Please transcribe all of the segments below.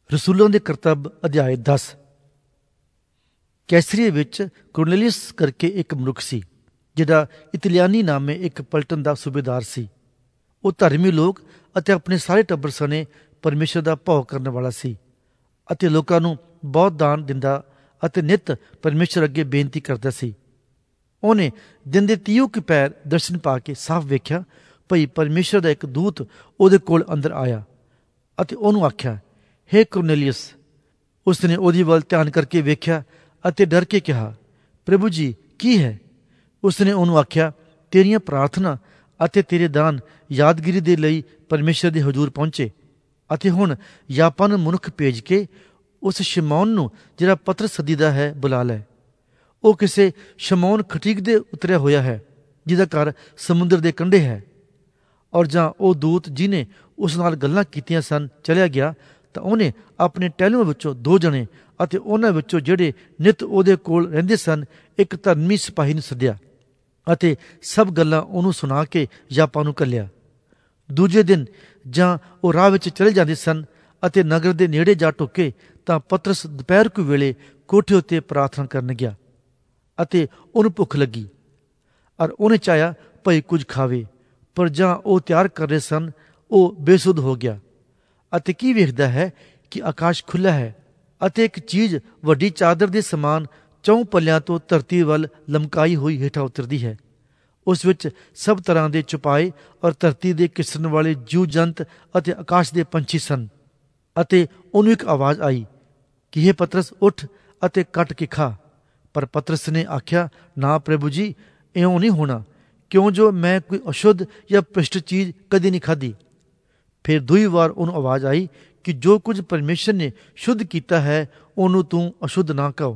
ਰਸੂਲਾਂ ਦੇ ਕਰਤੱਵ ਅਧਿਆਇ 10। ਕੈਸਰੀਆ ਵਿੱਚ ਕੁਰਨੇਲੀਅਸ ਕਰਕੇ ਇੱਕ ਮਨੁੱਖ ਸੀ, ਜਿਹੜਾ ਇਤਲਿਆਨੀ ਨਾਮੇ ਇੱਕ ਪਲਟਨ ਦਾ ਸੂਬੇਦਾਰ ਸੀ। ਉਹ ਧਰਮੀ ਲੋਕ ਅਤੇ ਆਪਣੇ ਸਾਰੇ ਟੱਬਰ ਸਣੇ ਪਰਮੇਸ਼ਰ ਦਾ ਭਉ ਕਰਨ ਵਾਲਾ ਸੀ ਅਤੇ ਲੋਕਾਂ ਨੂੰ ਬਹੁਤ ਦਾਨ ਦਿੰਦਾ ਅਤੇ ਨਿੱਤ ਪਰਮੇਸ਼ਰ ਅੱਗੇ ਬੇਨਤੀ ਕਰਦਾ ਸੀ। ਉਹਨੇ ਦਿਨ ਦੇ 30 ਕੁ ਪੈਰ ਦਰਸ਼ਨ ਪਾ ਕੇ ਸਾਫ਼ ਵੇਖਿਆ ਭਈ ਪਰਮੇਸ਼ਰ ਦਾ ਇੱਕ ਦੂਤ ਉਹਦੇ ਕੋਲ ਅੰਦਰ ਆਇਆ ਅਤੇ ਉਹਨੂੰ ਆਖਿਆ, ਹੇ ਕੁਰਨੇਲੀਅਸ। ਉਸਨੇ ਉਹਦੀ ਵੱਲ ਧਿਆਨ ਕਰਕੇ ਵੇਖਿਆ ਅਤੇ ਡਰ ਕੇ ਕਿਹਾ, ਪ੍ਰਭੂ ਜੀ, ਕੀ ਹੈ? ਉਸਨੇ ਉਹਨੂੰ ਆਖਿਆ, ਤੇਰੀਆਂ ਪ੍ਰਾਰਥਨਾ ਅਤੇ ਤੇਰੇ ਦਾਨ ਯਾਦਗਿਰੀ ਦੇ ਲਈ ਪਰਮੇਸ਼ਰ ਦੇ ਹਜ਼ੂਰ ਪਹੁੰਚੇ ਅਤੇ ਹੁਣ ਯਾਪਾ ਨੂੰ ਮਨੁੱਖ ਭੇਜ ਕੇ ਉਸ ਸ਼ਮੌਨ ਨੂੰ, ਜਿਹੜਾ ਪਤਰਸ ਸੱਦੀਦਾ ਹੈ, ਬੁਲਾ ਲੈ। ਉਹ ਕਿਸੇ ਸ਼ਮੌਨ ਖਟੀਕ ਦੇ ਉਤਰਿਆ ਹੋਇਆ ਹੈ, ਜਿਹਦਾ ਘਰ ਸਮੁੰਦਰ ਦੇ ਕੰਢੇ ਹੈ। ਔਰ ਜਾਂ ਉਹ ਦੂਤ ਜਿਹਨੇ ਉਸ ਨਾਲ ਗੱਲਾਂ ਕੀਤੀਆਂ ਸਨ ਚਲਿਆ ਗਿਆ, ਤਾਂ ਉਹਨੇ ਆਪਣੇ ਟਹਿਲੂਆਂ ਵਿੱਚੋਂ 2 ਜਣੇ ਅਤੇ ਉਹਨਾਂ ਵਿੱਚੋਂ ਜਿਹੜੇ ਨਿੱਤ ਉਹਦੇ ਕੋਲ ਰਹਿੰਦੇ ਸਨ ਇੱਕ ਧਰਮੀ ਸਿਪਾਹੀ ਨੂੰ ਸੱਦਿਆ ਅਤੇ ਸਭ ਗੱਲਾਂ ਉਹਨੂੰ ਸੁਣਾ ਕੇ ਯਾਪਾ ਨੂੰ ਘੱਲਿਆ। ਦੂਜੇ ਦਿਨ ਜਾਂ ਉਹ ਰਾਹ ਵਿੱਚ ਚਲੇ ਜਾਂਦੇ ਸਨ ਅਤੇ ਨਗਰ ਦੇ ਨੇੜੇ ਜਾ ਟੁੱਕੇ, ਤਾਂ ਪਤਰਸ ਦੁਪਹਿਰ ਕੁ ਵੇਲੇ ਕੋਠੇ ਉੱਤੇ ਪ੍ਰਾਰਥਨਾ ਕਰਨ ਗਿਆ ਅਤੇ ਉਹਨੂੰ ਭੁੱਖ ਲੱਗੀ ਔਰ ਉਹਨੇ ਚਾਹਿਆ ਭਈ ਕੁਝ ਖਾਵੇ। ਪਰ ਜਾਂ ਉਹ ਤਿਆਰ ਕਰ ਰਹੇ ਸਨ, ਉਹ ਬੇਸੁੱਧ ਹੋ ਗਿਆ ਅਤੇ ਕੀ ਵੇਖਦਾ ਹੈ ਕਿ ਆਕਾਸ਼ ਖੁੱਲ੍ਹਾ ਹੈ ਅਤੇ ਇੱਕ ਚੀਜ਼ ਵੱਡੀ ਚਾਦਰ ਦੇ ਸਮਾਨ 4 ਪੱਲਿਆਂ ਤੋਂ ਧਰਤੀ ਵੱਲ ਲਮਕਾਈ ਹੋਈ ਹੇਠਾਂ ਉਤਰਦੀ ਹੈ। ਉਸ ਵਿੱਚ ਸਭ ਤਰ੍ਹਾਂ ਦੇ ਚੁਪਾਏ ਔਰ ਧਰਤੀ ਦੇ ਕਿਸਰਨ ਵਾਲੇ ਜੀਵ ਜੰਤ ਅਤੇ ਆਕਾਸ਼ ਦੇ ਪੰਛੀ ਸਨ। ਅਤੇ ਉਹਨੂੰ ਇੱਕ ਆਵਾਜ਼ ਆਈ ਕਿ ਹੇ ਪਤਰਸ, ਉੱਠ ਅਤੇ ਕੱਟ ਕੇ ਖਾ। ਪਰ ਪਤਰਸ ਨੇ ਆਖਿਆ, ਨਾ ਪ੍ਰਭੂ ਜੀ, ਇਉਂ ਨਹੀਂ ਹੋਣਾ, ਕਿਉਂ ਜੋ ਮੈਂ ਕੋਈ ਅਸ਼ੁੱਧ ਜਾਂ ਭ੍ਰਿਸ਼ਟ ਚੀਜ਼ ਕਦੇ ਨਹੀਂ ਖਾਧੀ। ਫਿਰ 2 ਵਾਰ ਉਹਨੂੰ ਆਵਾਜ਼ ਆਈ ਕਿ ਜੋ ਕੁਝ ਪਰਮੇਸ਼ਰ ਨੇ ਸ਼ੁੱਧ ਕੀਤਾ ਹੈ, ਉਹਨੂੰ ਤੂੰ ਅਸ਼ੁੱਧ ਨਾ ਕਹੋ।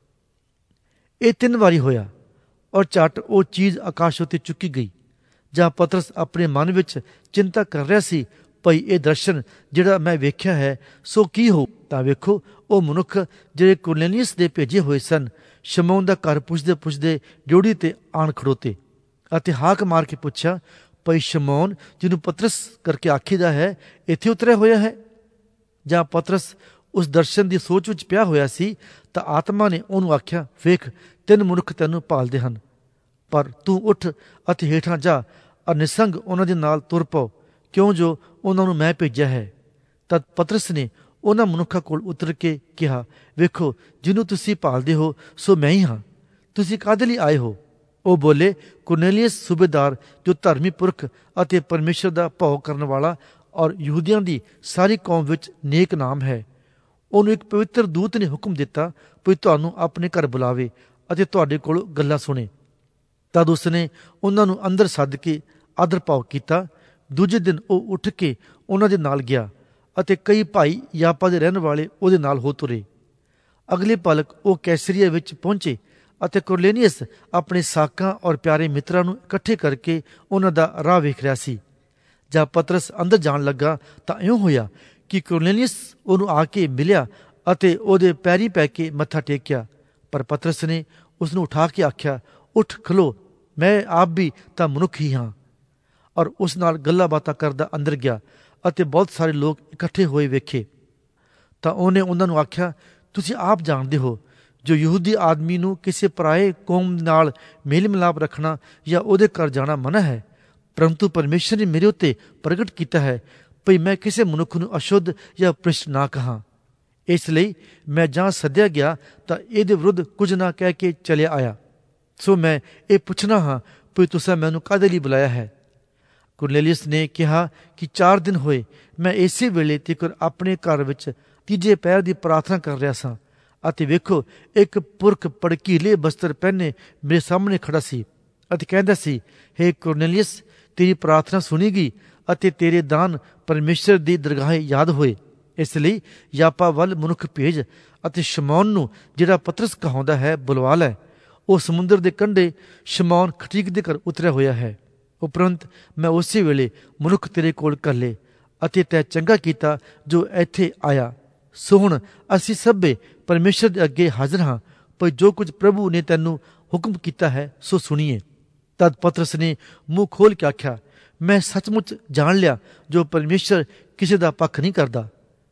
ਇਹ 3 ਵਾਰੀ ਹੋਇਆ ਔਰ ਝੱਟ ਉਹ ਚੀਜ਼ ਆਕਾਸ਼ ਉੱਤੇ ਚੁੱਕੀ ਗਈ। ਜਾਂ ਪਤਰਸ ਆਪਣੇ ਮਨ ਵਿੱਚ ਚਿੰਤਾ ਕਰ ਰਿਹਾ ਸੀ ਭਈ ਇਹ ਦਰਸ਼ਨ ਜਿਹੜਾ ਮੈਂ ਵੇਖਿਆ ਹੈ ਸੋ ਕੀ ਹੋ, ਤਾਂ ਵੇਖੋ ਉਹ ਮਨੁੱਖ ਜਿਹੜੇ ਕੁਰਨੇਲੀਅਸ ਦੇ ਭੇਜੇ ਹੋਏ ਸਨ, ਸ਼ਮੌਨ ਦਾ ਘਰ ਪੁੱਛਦੇ ਪੁੱਛਦੇ ਡਿਉੜੀ ਤੇ ਆਣ ਖੜੋਤੇ ਅਤੇ ਹਾਕ ਮਾਰ ਕੇ ਪੁੱਛਿਆ, ਭਈ ਸ਼ਮੌਨ, ਜਿਹਨੂੰ ਪਤਰਸ ਕਰਕੇ ਆਖੀਦਾ ਹੈ, ਇੱਥੇ ਉਤਰਿਆ ਹੋਇਆ ਹੈ? ਜਾਂ ਪਤਰਸ ਉਸ ਦਰਸ਼ਨ ਦੀ ਸੋਚ ਵਿੱਚ ਪਿਆ ਹੋਇਆ ਸੀ, ਤਾਂ ਆਤਮਾ ਨੇ ਉਹਨੂੰ ਆਖਿਆ, ਵੇਖ, 3 ਮਨੁੱਖ ਤੈਨੂੰ ਭਾਲਦੇ ਹਨ, ਪਰ ਤੂੰ ਉੱਠ ਅਤੇ ਹੇਠਾਂ ਜਾ ਔਰ ਨਿਸੰਗ ਉਹਨਾਂ ਦੇ ਨਾਲ ਤੁਰ ਪਓ, ਕਿਉਂ ਜੋ ਉਹਨਾਂ ਨੂੰ ਮੈਂ ਭੇਜਿਆ ਹੈ। ਤਦ ਪਤਰਸ ਨੇ ਉਹਨਾਂ ਮਨੁੱਖਾਂ ਕੋਲ ਉਤਰ ਕੇ ਕਿਹਾ, ਵੇਖੋ, ਜਿਹਨੂੰ ਤੁਸੀਂ ਭਾਲਦੇ ਹੋ ਸੋ ਮੈਂ ਹੀ ਹਾਂ। ਤੁਸੀਂ ਕਾਹਦੇ ਲਈ ਆਏ ਹੋ? ਉਹ ਬੋਲੇ, ਕੁਰਨੇਲੀਅਸ ਸੂਬੇਦਾਰ, ਜੋ ਧਰਮੀ ਪੁਰਖ ਅਤੇ ਪਰਮੇਸ਼ਰ ਦਾ ਭਉ ਕਰਨ ਵਾਲਾ ਔਰ ਯਹੂਦੀਆਂ ਦੀ ਸਾਰੀ ਕੌਮ ਵਿੱਚ ਨੇਕ ਨਾਮ ਹੈ, ਉਹਨੂੰ ਇੱਕ ਪਵਿੱਤਰ ਦੂਤ ਨੇ ਹੁਕਮ ਦਿੱਤਾ ਵੀ ਤੁਹਾਨੂੰ ਆਪਣੇ ਘਰ ਬੁਲਾਵੇ ਅਤੇ ਤੁਹਾਡੇ ਕੋਲੋਂ ਗੱਲਾਂ ਸੁਣੇ। ਤਦ ਉਸਨੇ ਉਹਨਾਂ ਨੂੰ ਅੰਦਰ ਸੱਦ ਕੇ ਆਦਰ ਭਾਵ ਕੀਤਾ। ਦੂਜੇ ਦਿਨ ਉਹ ਉੱਠ ਕੇ ਉਹਨਾਂ ਦੇ ਨਾਲ ਗਿਆ ਅਤੇ ਕਈ ਭਾਈ ਯਾਪਾ ਦੇ ਰਹਿਣ ਵਾਲੇ ਉਹਦੇ ਨਾਲ ਹੋ ਤੁਰੇ। ਅਗਲੇ ਪਲਕ ਉਹ ਕੈਸਰੀਆ ਵਿੱਚ ਪਹੁੰਚੇ ਅਤੇ ਕੁਰਨੇਲੀਅਸ ਆਪਣੇ ਸਾਕਾਂ ਔਰ ਪਿਆਰੇ ਮਿੱਤਰਾਂ ਨੂੰ ਇਕੱਠੇ ਕਰਕੇ ਉਹਨਾਂ ਦਾ ਰਾਹ ਵੇਖ ਰਿਹਾ ਸੀ। ਜਦ ਪਤਰਸ ਅੰਦਰ ਜਾਣ ਲੱਗਾ ਤਾਂ ਇਉਂ ਹੋਇਆ ਕਿ ਕੁਰਨੇਲੀਅਸ ਉਹਨੂੰ ਆ ਕੇ ਮਿਲਿਆ ਅਤੇ ਉਹਦੇ ਪੈਰੀਂ ਪੈ ਕੇ ਮੱਥਾ ਟੇਕਿਆ। ਪਰ ਪਤਰਸ ਨੇ ਉਸਨੂੰ ਉਠਾ ਕੇ ਆਖਿਆ, ਉੱਠ ਖਲੋ, ਮੈਂ ਆਪ ਵੀ ਤਾਂ ਮਨੁੱਖ ਹੀ ਹਾਂ। ਔਰ ਉਸ ਨਾਲ ਗੱਲਾਂ ਬਾਤਾਂ ਕਰਦਾ ਅੰਦਰ ਗਿਆ ਅਤੇ ਬਹੁਤ ਸਾਰੇ ਲੋਕ ਇਕੱਠੇ ਹੋਏ ਵੇਖੇ। ਤਾਂ ਉਹਨੇ ਉਹਨਾਂ ਨੂੰ ਆਖਿਆ, ਤੁਸੀਂ ਆਪ ਜਾਣਦੇ ਹੋ ਜੋ ਯਹੂਦੀ ਆਦਮੀ ਨੂੰ ਕਿਸੇ ਪਰਾਏ ਕੌਮ ਨਾਲ ਮੇਲ ਮਿਲਾਪ ਰੱਖਣਾ ਜਾਂ ਉਹਦੇ ਘਰ ਜਾਣਾ ਮਨ੍ਹਾ ਹੈ, ਪਰੰਤੂ ਪਰਮੇਸ਼ਰ ਨੇ ਮੇਰੇ ਉੱਤੇ ਪ੍ਰਗਟ ਕੀਤਾ ਹੈ ਭਈ ਮੈਂ ਕਿਸੇ ਮਨੁੱਖ ਨੂੰ ਅਸ਼ੁੱਧ ਜਾਂ ਭ੍ਰਿਸ਼ਟ ਨਾ ਕਹਾਂ। ਇਸ ਲਈ ਮੈਂ ਜਾਂ ਸੱਦਿਆ ਗਿਆ ਤਾਂ ਇਹਦੇ ਵਿਰੁੱਧ ਕੁਝ ਨਾ ਕਹਿ ਕੇ ਚਲਿਆ ਆਇਆ। ਸੋ ਮੈਂ ਇਹ ਪੁੱਛਣਾ ਹਾਂ ਭਈ ਤੁਸੀਂ ਮੈਨੂੰ ਕਾਹਦੇ ਲਈ ਬੁਲਾਇਆ ਹੈ? ਕੁਰਨੇਲੀਅਸ ਨੇ ਕਿਹਾ ਕਿ 4 ਦਿਨ ਹੋਏ ਮੈਂ ਇਸੇ ਵੇਲੇ ਤੀਕਰ ਆਪਣੇ ਘਰ ਵਿੱਚ 3 ਪਹਿਰ ਦੀ ਪ੍ਰਾਰਥਨਾ ਕਰ ਰਿਹਾ ਸਾਂ ਅਤੇ ਵੇਖੋ, ਇੱਕ ਪੁਰਖ ਭੜਕੀਲੇ ਬਸਤਰ ਪਹਿਨੇ ਮੇਰੇ ਸਾਹਮਣੇ ਖੜਾ ਸੀ ਅਤੇ ਕਹਿੰਦਾ ਸੀ, ਹੇ ਕੁਰਨੇਲੀਅਸ, ਤੇਰੀ ਪ੍ਰਾਰਥਨਾ ਸੁਣੀ ਗਈ ਅਤੇ ਤੇਰੇ ਦਾਨ ਪਰਮੇਸ਼ਰ ਦੀ ਦਰਗਾਹ ਯਾਦ ਹੋਏ। ਇਸ ਲਈ ਯਾਪਾ ਵੱਲ ਮਨੁੱਖ ਭੇਜ ਅਤੇ ਸ਼ਮੌਨ ਨੂੰ, ਜਿਹੜਾ ਪਤਰਸ ਕਹਾਉਂਦਾ ਹੈ, ਬੁਲਵਾ ਲੈ। ਉਹ ਸਮੁੰਦਰ ਦੇ ਕੰਢੇ ਸ਼ਮੌਨ ਖਟੀਕ ਦੇ ਘਰ ਉਤਰਿਆ ਹੋਇਆ ਹੈ। ਉਪਰੰਤ ਮੈਂ ਉਸੇ ਵੇਲੇ ਮਨੁੱਖ ਤੇਰੇ ਕੋਲ ਘੱਲੇ ਅਤੇ ਤੈਂ ਚੰਗਾ ਕੀਤਾ ਜੋ ਇੱਥੇ ਆਇਆ। ਸੋ ਹੁਣ ਅਸੀਂ ਸਭੇ ਪਰਮੇਸ਼ਰ ਦੇ ਅੱਗੇ ਹਾਜ਼ਰ ਹਾਂ, ਪਰ ਜੋ ਕੁਝ ਪ੍ਰਭੂ ਨੇ ਤੈਨੂੰ ਹੁਕਮ ਕੀਤਾ ਹੈ ਸੋ ਸੁਣੀਏ। ਤਦ ਪਤਰਸ ਨੇ ਮੂੰਹ ਖੋਲ ਕੇ ਆਖਿਆ, ਮੈਂ ਸੱਚਮੁੱਚ ਜਾਣ ਲਿਆ ਜੋ ਪਰਮੇਸ਼ਰ ਕਿਸੇ ਦਾ ਪੱਖ ਨਹੀਂ ਕਰਦਾ।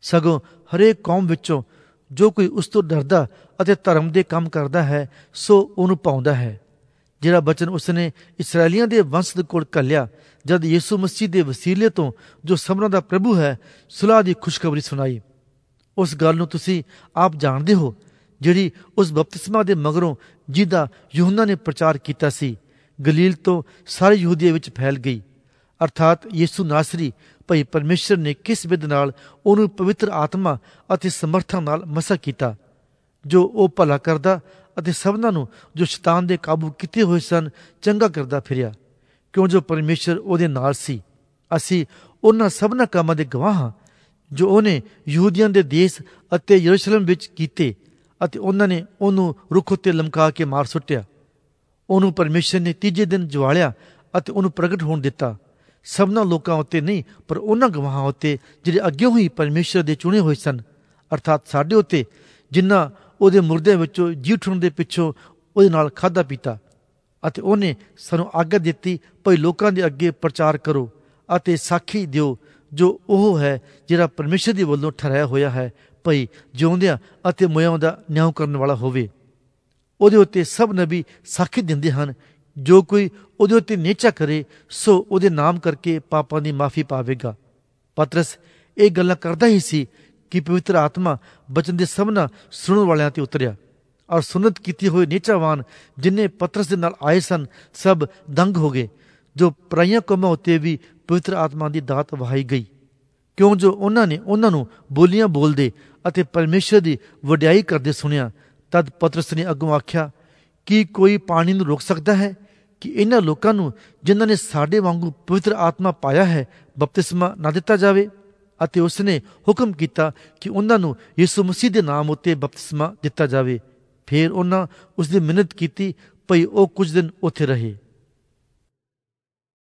ਸਗੋਂ ਹਰੇਕ ਕੌਮ ਵਿੱਚੋਂ ਜੋ ਕੋਈ ਉਸ ਤੋਂ ਡਰਦਾ ਅਤੇ ਧਰਮ ਦੇ ਕੰਮ ਕਰਦਾ ਹੈ ਸੋ ਉਹਨੂੰ ਪਾਉਂਦਾ ਹੈ। ਜਿਹੜਾ ਬਚਨ ਉਸਨੇ ਇਸਰਾਏਲੀਆਂ ਦੇ ਵੰਸ਼ ਦੇ ਕੋਲ ਘੱਲਿਆ ਜਦ ਯਿਸੂ ਮਸੀਹ ਦੇ ਵਸੀਲੇ ਤੋਂ ਜੋ ਸਭਨਾਂ ਦਾ ਪ੍ਰਭੂ ਹੈ ਸੁਲਾਹ ਦੀ ਖੁਸ਼ਖਬਰੀ ਸੁਣਾਈ, ਉਸ ਗੱਲ ਨੂੰ ਤੁਸੀਂ ਆਪ ਜਾਣਦੇ ਹੋ ਜਿਹੜੀ ਉਸ ਬਪਤਿਸਮਾ ਦੇ ਮਗਰੋਂ ਜਿਹਦਾ ਯੂਹੰਨਾ ਨੇ ਪ੍ਰਚਾਰ ਕੀਤਾ ਸੀ, ਗਲੀਲ ਤੋਂ ਸਾਰੇ ਯਹੂਦੀਆ ਵਿੱਚ ਫੈਲ ਗਈ। ਅਰਥਾਤ ਯਿਸੂ ਨਾਸਰੀ ਭਈ ਪਰਮੇਸ਼ਰ ਨੇ ਕਿਸ ਵਿਧ ਨਾਲ ਉਹਨੂੰ ਪਵਿੱਤਰ ਆਤਮਾ ਅਤੇ ਸਮਰਥਾ ਨਾਲ ਮਸਾ ਕੀਤਾ, ਜੋ ਉਹ ਭਲਾ ਕਰਦਾ ਅਤੇ ਸਭਨਾਂ ਨੂੰ ਜੋ ਸ਼ੈਤਾਨ ਦੇ ਕਾਬੂ ਕੀਤੇ ਹੋਏ ਸਨ ਚੰਗਾ ਕਰਦਾ ਫਿਰਿਆ, ਕਿਉਂ ਜੋ ਪਰਮੇਸ਼ਰ ਉਹਦੇ ਨਾਲ ਸੀ। ਅਸੀਂ ਉਹਨਾਂ ਸਭਨਾਂ ਕੰਮਾਂ ਦੇ ਗਵਾਹ ਹਾਂ ਜੋ ਉਹਨੇ ਯਹੂਦੀਆਂ ਦੇ ਦੇਸ਼ ਅਤੇ ਯਰੂਸ਼ਲਮ ਵਿੱਚ ਕੀਤੇ ਅਤੇ ਉਹਨਾਂ ਨੇ ਉਹਨੂੰ ਰੁੱਖ ਉੱਤੇ ਲਮਕਾ ਕੇ ਮਾਰ ਸੁੱਟਿਆ। ਉਹਨੂੰ ਪਰਮੇਸ਼ਰ ਨੇ ਤੀਜੇ ਦਿਨ ਜਵਾਲਿਆ ਅਤੇ ਉਹਨੂੰ ਪ੍ਰਗਟ ਹੋਣ ਦਿੱਤਾ, ਸਭਨਾਂ ਲੋਕਾਂ ਉੱਤੇ ਨਹੀਂ ਪਰ ਉਹਨਾਂ ਗਵਾਹਾਂ ਉੱਤੇ ਜਿਹੜੇ ਅੱਗੇ ਹੀ ਪਰਮੇਸ਼ਰ ਦੇ ਚੁਣੇ ਹੋਏ ਸਨ, ਅਰਥਾਤ ਸਾਡੇ ਉੱਤੇ ਜਿਨ੍ਹਾਂ ਉਹਦੇ ਮੁਰਦਿਆਂ ਵਿੱਚੋਂ ਜੀ ਉੱਠਣ ਦੇ ਪਿੱਛੋਂ ਉਹਦੇ ਨਾਲ ਖਾਧਾ ਪੀਤਾ। ਅਤੇ ਉਹਨੇ ਸਾਨੂੰ ਆਗਿਆ ਦਿੱਤੀ ਭਈ ਲੋਕਾਂ ਦੇ ਅੱਗੇ ਪ੍ਰਚਾਰ ਕਰੋ ਅਤੇ ਸਾਖੀ ਦਿਓ ਜੋ ਉਹ ਹੈ ਜਿਹੜਾ ਪਰਮੇਸ਼ਰ ਦੇ ਵੱਲੋਂ ਠਹਿਰਾਇਆ ਹੋਇਆ ਹੈ ਭਈ ਜਿਉਂਦਿਆਂ ਅਤੇ ਮੋਇਆਂ ਦਾ ਨਿਆਂ ਕਰਨ ਵਾਲਾ ਹੋਵੇ। ਉਹਦੇ ਉੱਤੇ ਸਭ ਨਬੀ ਸਾਖੀ ਦਿੰਦੇ ਹਨ, ਜੋ ਕੋਈ ਉਹਦੇ ਉੱਤੇ ਨਿਹਚਾ ਕਰੇ ਸੋ ਉਹਦੇ ਨਾਮ ਕਰਕੇ ਪਾਪਾਂ ਦੀ ਮਾਫੀ ਪਾਵੇਗਾ। ਪਤਰਸ ਇਹ ਗੱਲਾਂ ਕਰਦਾ ਹੀ ਸੀ ਕਿ ਪਵਿੱਤਰ ਆਤਮਾ ਬਚਨ ਦੇ ਸਭਨਾਂ ਸੁਣਨ ਵਾਲਿਆਂ ਤੇ ਉਤਰਿਆ ਔਰ ਸੁਨਤ ਕੀਤੇ ਹੋਏ ਨਿਹਚਾਵਾਨ ਜਿੰਨੇ ਪਤਰਸ ਦੇ ਨਾਲ ਆਏ ਸਨ ਸਭ ਦੰਗ ਹੋ ਗਏ, ਜੋ ਪਰਾਈਆਂ ਕੌਮਾਂ ਉੱਤੇ ਵੀ ਪਵਿੱਤਰ ਆਤਮਾ ਦੀ ਦਾਤ ਵਹਾਈ ਗਈ, ਕਿਉਂ ਜੋ ਉਹਨਾਂ ਨੇ ਉਹਨਾਂ ਨੂੰ ਬੋਲੀਆਂ ਬੋਲਦੇ ਅਤੇ ਪਰਮੇਸ਼ਰ ਦੀ ਵਡਿਆਈ ਕਰਦੇ ਸੁਣਿਆ। ਤਦ ਪਤਰਸ ਨੇ ਅੱਗੋਂ ਆਖਿਆ ਕਿ ਕੋਈ ਪਾਣੀ ਨੂੰ ਰੋਕ ਸਕਦਾ ਹੈ ਕਿ ਇਹਨਾਂ ਲੋਕਾਂ ਨੂੰ ਜਿਨ੍ਹਾਂ ਨੇ ਸਾਡੇ ਵਾਂਗੂ ਪਵਿੱਤਰ ਆਤਮਾ ਪਾਇਆ ਹੈ ਬਪਤਿਸਮਾ ਨਾ ਦਿੱਤਾ ਜਾਵੇ। ਅਤੇ ਉਸਨੇ ਹੁਕਮ ਕੀਤਾ ਕਿ ਉਹਨਾਂ ਨੂੰ ਯਿਸੂ ਮਸੀਹ ਦੇ ਨਾਮ ਉੱਤੇ ਬਪਤਿਸਮਾ ਦਿੱਤਾ ਜਾਵੇ। ਫਿਰ ਉਹਨਾਂ ਉਸਦੀ ਮਿਹਨਤ ਕੀਤੀ ਭਈ ਉਹ ਕੁਝ ਦਿਨ ਉੱਥੇ ਰਹੇ।